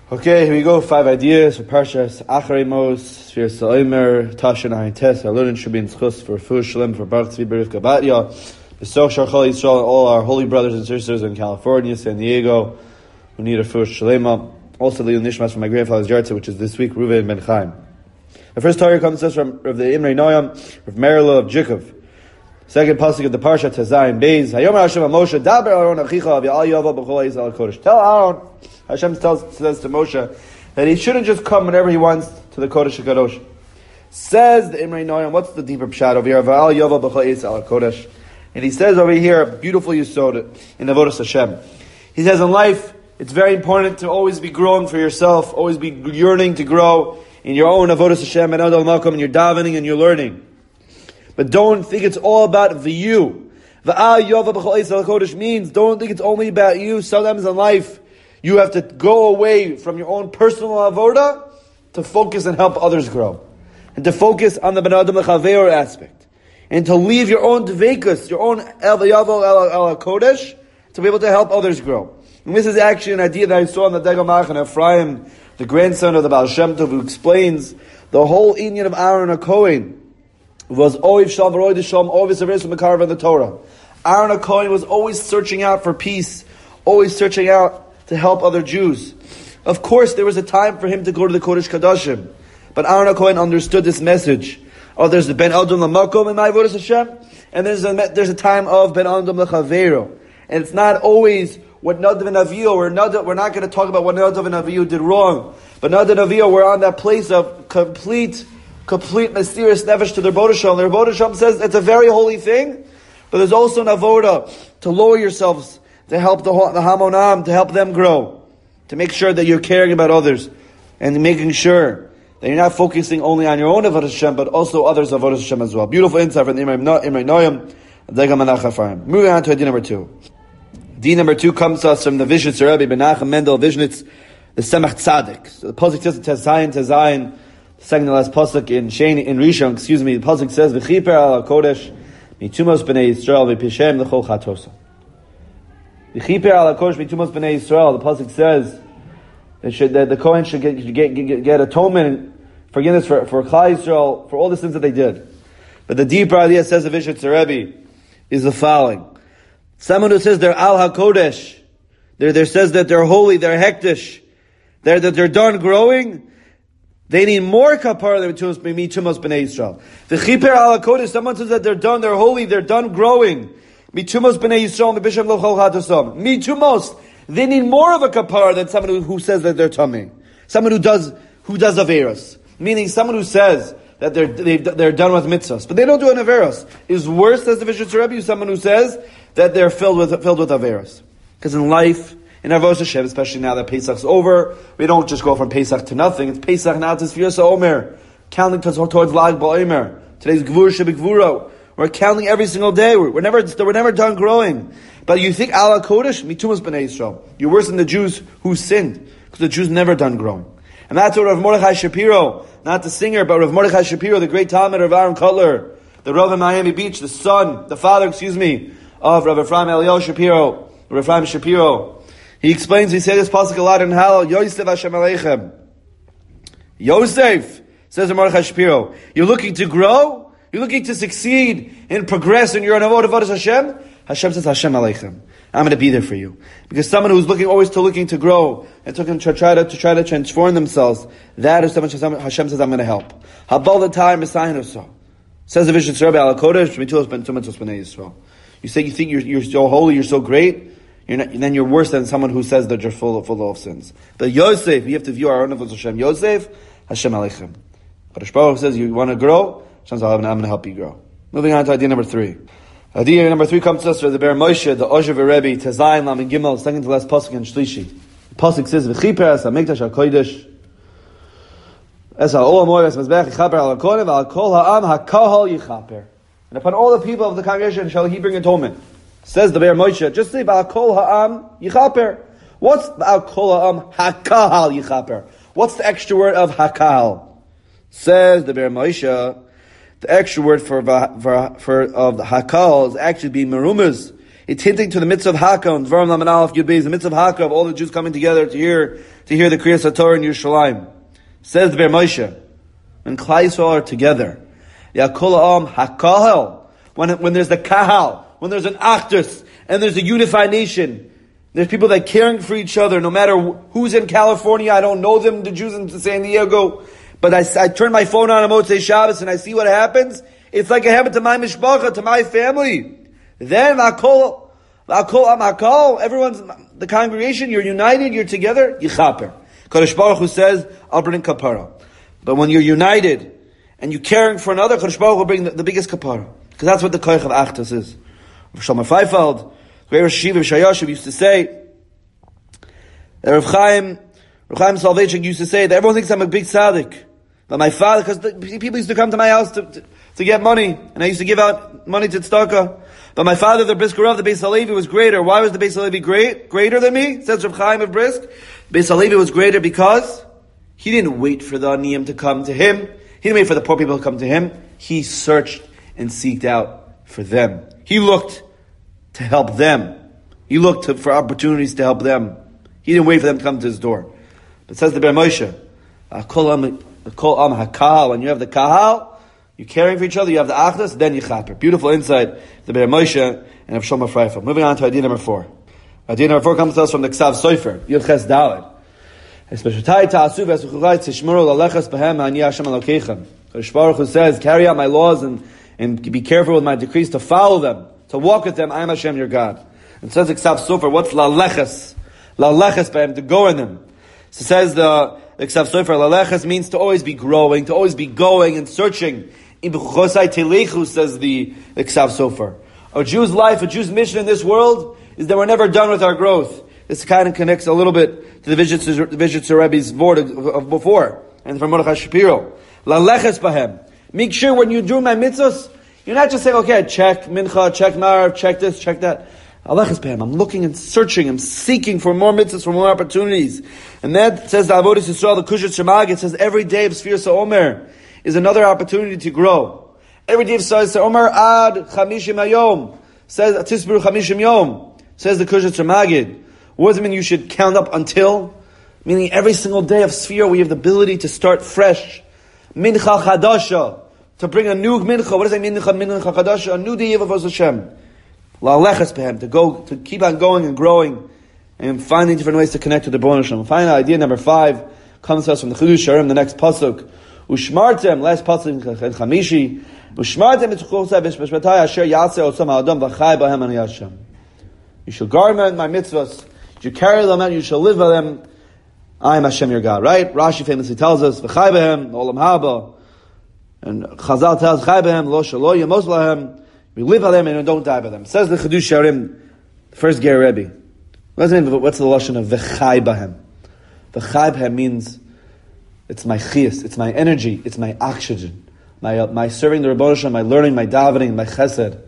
Okay, here we go. 5 ideas for Parshas Acharei Mos, Sfir Sa'omer, Tashin Ayin Tes, Alunin Shabin Schus, for Fu Shalem, for Baruch Tzvi Berif Gabatya, Besoch Sharchal Yisrael, all our holy brothers and sisters in California, San Diego, who need a Fu Shalema. Also, the Nishmas from my grandfather's Yartzeh, which is this week, Reuven Ben Chaim. The first Torah comes to us from the Imrei Noam, of Merila of Jikov. Second pasuk of the Parsha, Tezayin Beis, Hayomer Hashem Moshe, Daber Aaron Achicha, V'al Yavo B'chol Yisrael HaKodesh. Tell Aaron, Hashem says to Moshe, that he shouldn't just come whenever he wants to the Kodesh HaKadosh. Says the Imrei Noam, what's the deeper pshat over here? V'al Yavo B'chol Yisrael HaKodesh. And he says over here, beautiful Yisod in Avodas Hashem. He says in life, it's very important to always be growing for yourself, always be yearning to grow in your own Avodas Hashem and Adal Malcolm, and you're davening and you're learning. But don't think it's all about the you. V'al Yova B'chol Yisrael HaKodesh means don't think it's only about you. Sometimes in life, you have to go away from your own personal avoda to focus and help others grow. And to focus on the Ben Adam L'Chaveir aspect. And to leave your own dveikus, your own El Yavo El HaKodesh, to be able to help others grow. And this is actually an idea that I saw in the Degamach and Ephraim, the grandson of the Baal Shem Tov, who explains the whole inyan of Aaron HaKohen was Oiv Shalom V'Roid Shalom, always a verse from the Karv in the Torah. Aaron HaKohen was always searching out for peace, always searching out to help other Jews. Of course, there was a time for him to go to the Kodesh Kadashim, but Aaron HaKohen understood this message. Oh, there's the Ben Adam L'Makom in my Avodas Hashem, and there's a time of Ben Adam L'Chaveiro. And it's not always what Nadav and Avihu, we're not going to talk about what Nadav and Avihu did wrong, but Nadav and Avihu were on that place of complete mysterious nefesh to their Rebbeinu Shalom. Their Rebbeinu Shalom says it's a very holy thing, but there's also an avoda to lower yourselves, to help the Hamonam, to help them grow, to make sure that you're caring about others, and making sure that you're not focusing only on your own avodah Hashem, but also others' avodah Hashem as well. Beautiful insight from the Imrei Noam, Degam Menachem Ephraim. Moving on to idea number 2. D number 2 comes to us from the Vishnitz Rebbe Menachem Mendel Vishnitz, the Semach Tzadik. So the pasuk says Tezayin. Second to last pasuk in Rishon, the pasuk says, "V'chiper al Kodesh mitumos bnei Yisrael v'pishem l'chol chatosa." V'chiper al Kodesh mitumos bnei Yisrael. The pasuk says that the Kohen should get atonement, forgiveness for Klal Yisrael for all the sins that they did. But the deeper idea, says the Vishnitz Rebbe, is the following: someone who says they're al hakodesh, there says that they're holy, they're hektish, that they're done growing. They need more kapara than tumos b'nei Yisrael. The chiper al hakodesh, someone says that they're done, they're holy, they're done growing. Mitumos b'nei Yisrael, b'bishem l'chol chatasam. Mitumos, they need more of a kapara than someone who says that they're tummy. Someone who does averos. Meaning someone who says that they're done with mitzvahs, but they don't do an averos. Is worse, as the Vishnitz Rebbe, someone who says that they're filled with averos. Because in life, in Avodas Hashem, especially now that Pesach's over, we don't just go from Pesach to nothing. It's Pesach now to Sfir Sa'omer, counting towards Lag Ba'omer. Today's Gvur Shebegvuro. We're counting every single day. We're never done growing. But you think Al HaKodesh, Mitumas B'nai Yisrael. You're worse than the Jews who sinned, because the Jews never done growing. And that's what Rav Mordechai Shapiro, not the singer, but Rav Mordechai Shapiro, the great Talmud of Aaron Cutler, the Rav in Miami Beach, the father, of Rav Ephraim Eliyahu Shapiro, Rav Ephraim Shapiro. He explains, he said this pasuk a lot in Hallel, Yosef Hashem Aleichem. Yosef, says Mordechai Shapiro, you're looking to grow? You're looking to succeed and progress in your avodas Hashem? Hashem says, Hashem Aleichem. I'm going to be there for you. Because someone who's always looking to grow and to try to transform themselves, that is someone Hashem says, I'm going to help. Habal the time is so. Says the Vishnitz Rebbe al Kodesh, Mitulos ben Tumatos b'nei Yisrael. You think you're so holy, you're so great, then you're worse than someone who says that you're full of sins. But Yosef, we have to view our own avodas Hashem. Yosef, Hashem Aleichem. But Hashem's Baruch says, you want to grow? Hashem says, I'm going to help you grow. Moving on to idea number 3. Idea number 3 comes to us from the Ber Moshe, the Ozhev Rebbe, Tezayin Lam and Gimel, second to last pasuk in Shlishi. The pasuk says, "V'chiper es hamikdash hakodesh, es ha'ol hamoy es mezbech yichaper al hakodesh, v'al kol ha'am hakahal yichaper." And upon all the people of the congregation shall he bring atonement. Says the Ber Moshe, just say, "V'al kol ha'am yichaper." What's v'al kol ha'am hakahal yichaper? What's the extra word of hakahal? Says the Ber Moshe, the extra word for of the hakal is actually being merumaz. It's hinting to the mitzvah of Haka, and Dvarim Laman Aleph Yud Beis, the mitzvah of Haka, of all the Jews coming together to hear to hear the Kriyas HaTorah in Yerushalayim. Says the Ber Moshe, when Klal Yisrael are together, Yakol Ha'am HaKahal, when there's the Kahal, when there's an Achdus, and there's a unified nation, there's people that are caring for each other, no matter who's in California, I don't know them, the Jews in San Diego, but I turn my phone on Motzei Shabbos and I see what happens. It's like it happened to my mishpacha, to my family. Then everyone's the congregation. You're united. You're together. Yichaper. Kadosh Baruch Hu says, "I'll bring kapara." But when you're united and you're caring for another, Kadosh Baruch Hu will bring the biggest kapara, because that's what the koich of Achdus is. Shalom Feifeld, great Rosh Yeshiva Shayashiv used to say that Rav Chaim Soloveitchik used to say that everyone thinks I'm a big tzaddik. But my father, because people used to come to my house to get money, and I used to give out money to tzedakah. But my father, the Brisker Rav, the Beis Halevi, was greater. Why was the Beis Halevi greater than me? Says Rav Chaim of Brisk. Beis Halevi was greater because he didn't wait for the aniyim to come to him. He didn't wait for the poor people to come to him. He searched and seeked out for them. He looked to help them. He looked for opportunities to help them. He didn't wait for them to come to his door. But says the Ber Moshe, Kol Am HaKahal, when you have the Kahal, you're caring for each other, you have the Achdus, then you chaper. Beautiful insight, the Ber Moshe and of Shlomo Freifeld. Moving on to idea number 4. Idea number 4 comes to us from the Ksav Sofer, Yud Ches Daled. Kadosh Baruch Hu says, carry out my laws and be careful with my decrees, to follow them, to walk with them. I am Hashem your God. And says the Ksav Sofer, what's laleches? Laleches behem, to go in them. So it says the Ksav Sofer, laleches means to always be growing, to always be going and searching. In B'chuchosai Telechu, says the Ksav Sofer. A Jew's life, a Jew's mission in this world is that we're never done with our growth. This kind of connects a little bit to the Vizhitzer Rebbe's word of before, and from Mordechai Shapiro. Laleches bahem. Make sure when you do my mitzvahs, you're not just saying, okay, check mincha, check marav, check this, check that. Laleches bahem. I'm looking and searching, I'm seeking for more mitzvahs, for more opportunities. And that says the Avodas Yisrael, the Kushat Shemag, it says every day of Sfiras HaOmer is another opportunity to grow. Every day of Sfiras HaOmer ad chamishim hayom, says Tisberu chamishim yom, says the Kushat Shemagid. What does it mean you should count up until? Meaning every single day of Sfira we have the ability to start fresh. Mincha chadasha, to bring a new mincha. What does that mean, mincha chadasha? A new day of Hashem. La'aleches behem, to keep on going and growing and finding different ways to connect to the B'nai Hashem. Finally, idea number 5 comes to us from the Chidush Sharim, the next pasuk. Ushmartem, last pasuk in Chamishi. Ushmartem etzuchosai v'shmatai asher yaseh osam ha'adam v'chai b'hem ani Hashem. You shall guard my mitzvahs. You carry them out, you shall live by them. I am Hashem your God, right? Rashi famously tells us, V'chai b'hem, olam haba. And Chazal tells, Chai b'hem, lo shalo yemos lahem. We live by them and don't die by them. Says the Chidush Sharim, the first Ger Rebbe. What's the lashon of V'chai b'hem? V'chai b'hem means, it's my chiyas, it's my energy, it's my oxygen. My serving the Rebbeinu Shalom, my learning, my davening, my chesed,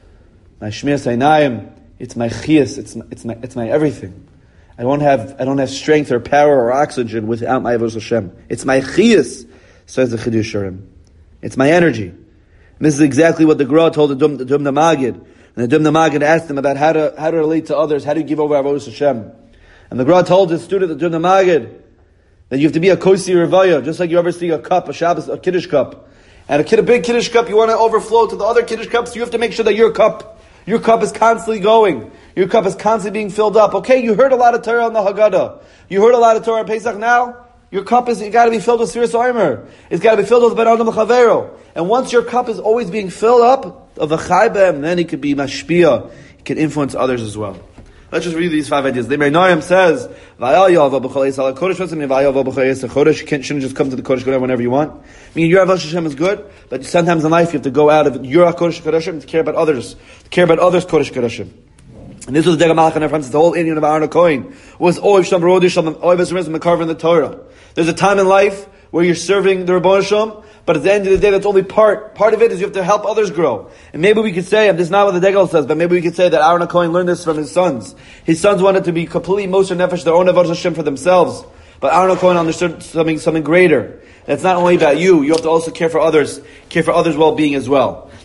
my shmiras einayim. It's my chiyas. It's my everything. I don't have strength or power or oxygen without my avodas Hashem. It's my chiyas, says the Chidush Sharim. It's my energy. And this is exactly what the Gra told the Dum Namagid. And the Dum Namagid asked him about how to relate to others, how to give over avodas Hashem. And the Gra told his student, the Dum Namagid, that you have to be a kosi revaya, just like you ever see a cup, a Shabbos, a Kiddush cup. And a big Kiddush cup, you want to overflow to the other Kiddush cups, you have to make sure that your cup is constantly going. Your cup is constantly being filled up. Okay, you heard a lot of Torah on the Haggadah. You heard a lot of Torah on Pesach now. Your cup you got to be filled with Sfiras HaOmer. It's got to be filled with Ben Adam L'Chavero. And once your cup is always being filled up of a Chaybem, then it could be mashpia. It can influence others as well. Let's just read these 5 ideas. The Meinayim says, you shouldn't just come to the Kodesh whenever you want. I mean, your Avodas Hashem is good, but sometimes in life you have to go out of your Kodesh Kodeshim to care about others. To care about others' Kodesh Kodeshim. And this was the Dega Malach and our friends. The whole Indian of Aaron Cohen was Oiv Shem Rodish Shem Oiv Esrim Mekarv in the Torah. There's a time in life where you're serving the Rebbeinu Shalom, but at the end of the day, that's only part. Part of it is you have to help others grow. And maybe we could say, and this is not what the Degel says, but maybe we could say that Aaron Cohen learned this from his sons. His sons wanted to be completely Moshe Nefesh, their own Avodas Hashem for themselves. But Aaron Cohen understood something greater. That's not only about you have to also care for others' well-being as well.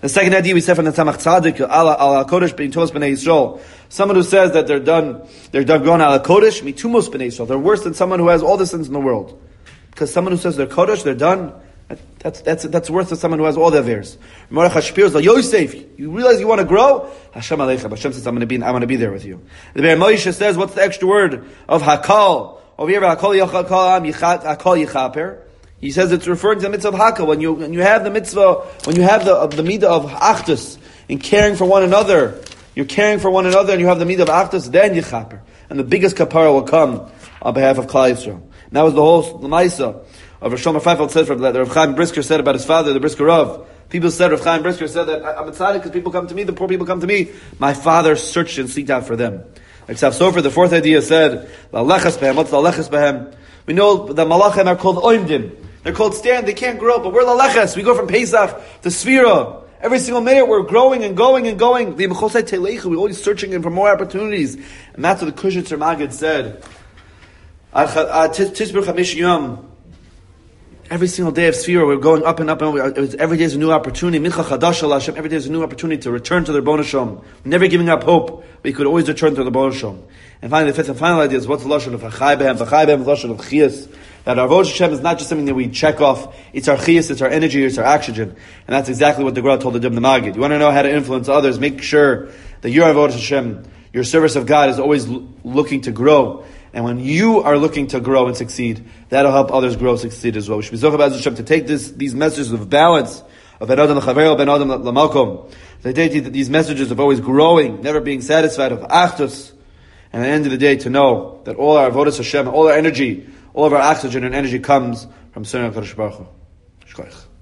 The second idea we said from the Tzemach Tzaddik, ala kodesh b'intos b'nei Yisrael. Someone who says that they're done grown ala kodesh, mitumos b'nei Yisrael. They're worse than someone who has all the sins in the world. Because someone who says they're kodesh, they're done, that's worse than someone who has all the averes. Mordech HaShapir is like, Yosef, you realize you want to grow? Hashem Aleichem. Hashem says, I want to be there with you. The Be'er Moshe says, what's the extra word of hakal? Over here, hakal yichaper. He says it's referring to the mitzvah of hakal. When you have the mitzvah, when you have the midah of achdus, in caring for one another, you're caring for one another and you have the midah of achdus, then yichaper. And the biggest kapara will come on behalf of Klal Yisrael. And that was the whole Lamaisa of Rav Shlomo Feifeld said that Rav Chaim Brisker said about his father, the Brisker Rav. People said, Rav Chaim Brisker said that I'm excited because people come to me, the poor people come to me. My father searched and seeked out for them. Except so for the fourth idea said, La'lechas behem. What's La'lechas behem? We know the Malachim are called Oimdim. They're called stand, they can't grow, but we're La'lechas. We go from Pesach to Sfira. Every single minute we're growing and going and going. We're always searching for more opportunities. And that's what the Kushitzer Maggid said. Tisber Chamish Yom. Every single day of Sfira, we're going up and up and up. Every day is a new opportunity. Mincha Chadash Al Hashem. Every day is a new opportunity to return to the Rebbeinu Shalom. Never giving up hope. We could always return to the Rebbeinu Shalom. And finally, the fifth and final idea is what's the lashon of Chai Behem? Chai Behem is the lashon of Chiyas. That our Avodas Hashem is not just something that we check off. It's our Chiyas, it's our energy, it's our oxygen. And that's exactly what the Gemara told the Dibn Magid. You want to know how to influence others? Make sure that your Avodas Hashem, your service of God, is always looking to grow. And when you are looking to grow and succeed, that'll help others grow and succeed as well. We should be zocheh b'Ezras Hashem to take these messages of balance, of Ben Adam l'Chavero, Ben Adam l'Malkom. They take these messages of always growing, never being satisfied, of achdus. And at the end of the day, to know that all our avodas Hashem, all our energy, all of our oxygen and energy comes from Sunnah HaKadosh Baruch Hu. Shkoyach.